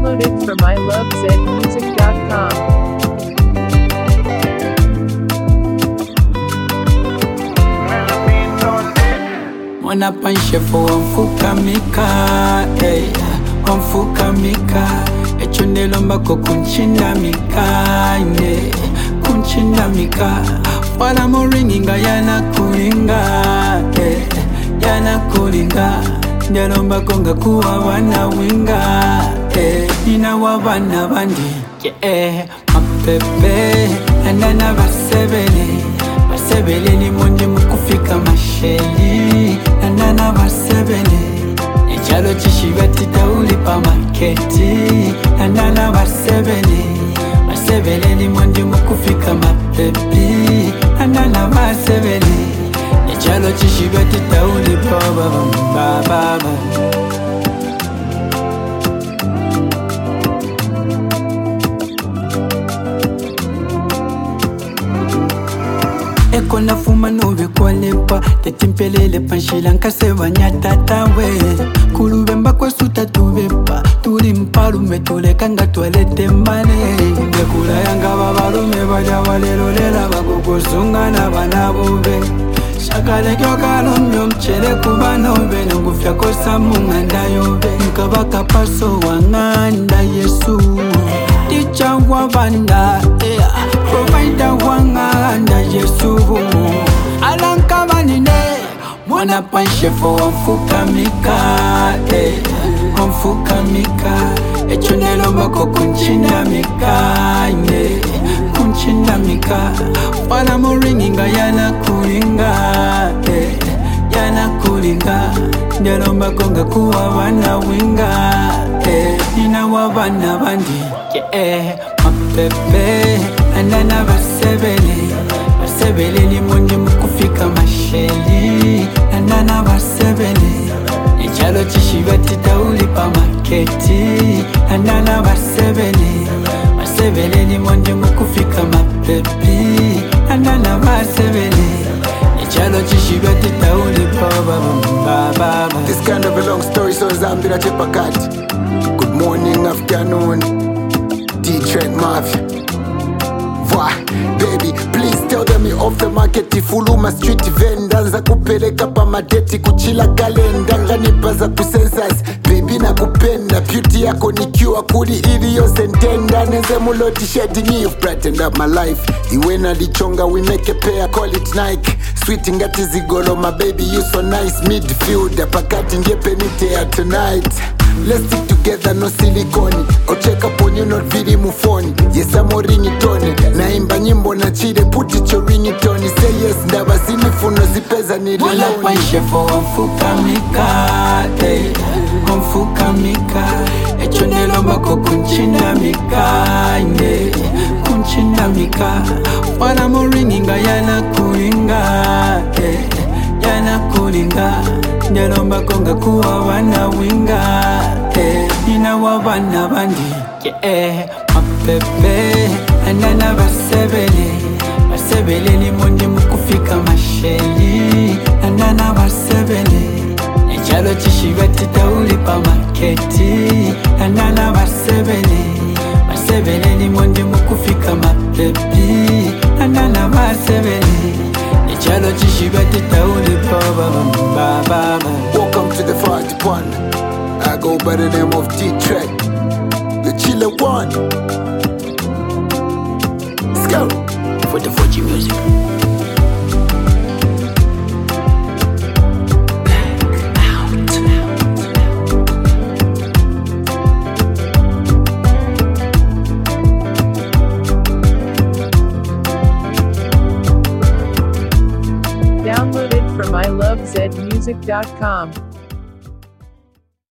Downloaded from ilovezmusic.com. Mwana panshefo wamfukamika, wamfukamika. Echo nelomba kunchindamika, kunchindamika. Wala moringinga yana kulinga, yana kulinga. Nelomba konga kuwa wana winga, nina wabana bandi, mapepe, andana basebele. Basebele ni mundi mukufika masheli, andana basebele. Echalo chishibati tauli pa marketi, andana basebele. Basebele ni mundi mukufika mapepi, andana basebele. Echalo chishibati tauli pa baba. Eko na fuma nove kwa lepa, tetimpelele panshila nkaseba nyatatawe. Kulubemba kwa suta tuvepa, tuli mpalume tuleka nga tualete mbale. Ndekula yanga babalume baja walelolela bakukusunga na banabobe. Shakale kyo kalumyo mchele kubanobe, nangufya kosa munganda yobe. Nkabaka paso wanganda Yesu, ticha wabanda, provider wanganda Yesu. Alanka manine, mwana panshefo wamfukamika, wamfukamika. Echo nelomba kunchindamika, kunchindamika. Wala moringinga yana kulinga, yana kulinga. Nelomba konga kuwa wana winga, nina wabana bandi, mapepe, andana basebele. Basebele ni mundi mukufika masheli, andana basebele. Echalo chishibati tauli pa marketi, andana basebele. Basebele ni mundi mukufika mapepi, andana basebele. Echalo chishibati tauli pa baba. This kind of a long story, so Zambia Chepakat. Good morning, afternoon, D-Trend Mafia. Why, baby, please tell them me off the market. Ifuluma street vendors za kupeleka pa madeti, kuchila kalenda nganipa za kusensas. Baby nakupenda, beauty yako nikiwa kuli iliyo sentenda. Neze muloti shedding, you've brightened up my life. Iwe na lichonga, we make a pair, call it Nike. Sweet ngati zigolo, my baby you so nice. Midfielder, pakati ngepenite tonight. Let's stick together, no silicone. I'll check up on you, not video mufoni. Yes, I'm a ringtone. Naimba nyimbo na chile, put it your ringtone. Say yes, ndaba sinifuno zipeza nililoni. Mwana panshefo wamfukamika, wamfukamika. Echo nelomba kunchindamika, kunchindamika. Wala moringinga yana kulinga, yana kulinga. Nelomba konga kuwa wana winga, nina wabana bandi, mapepe, andana basebele. Basebele ni mundi mukufika masheli, andana basebele. Echalo chishibati tauli pa marketi, andana basebele. Basebele ni mundi mukufika mapepi, andana basebele. Echalo chishibati tauli pa baba. Welcome to the party pun. I go by the name of D-Track, the chiller one. Let's go For the 4G music. Downloaded from ilovezmusic.com.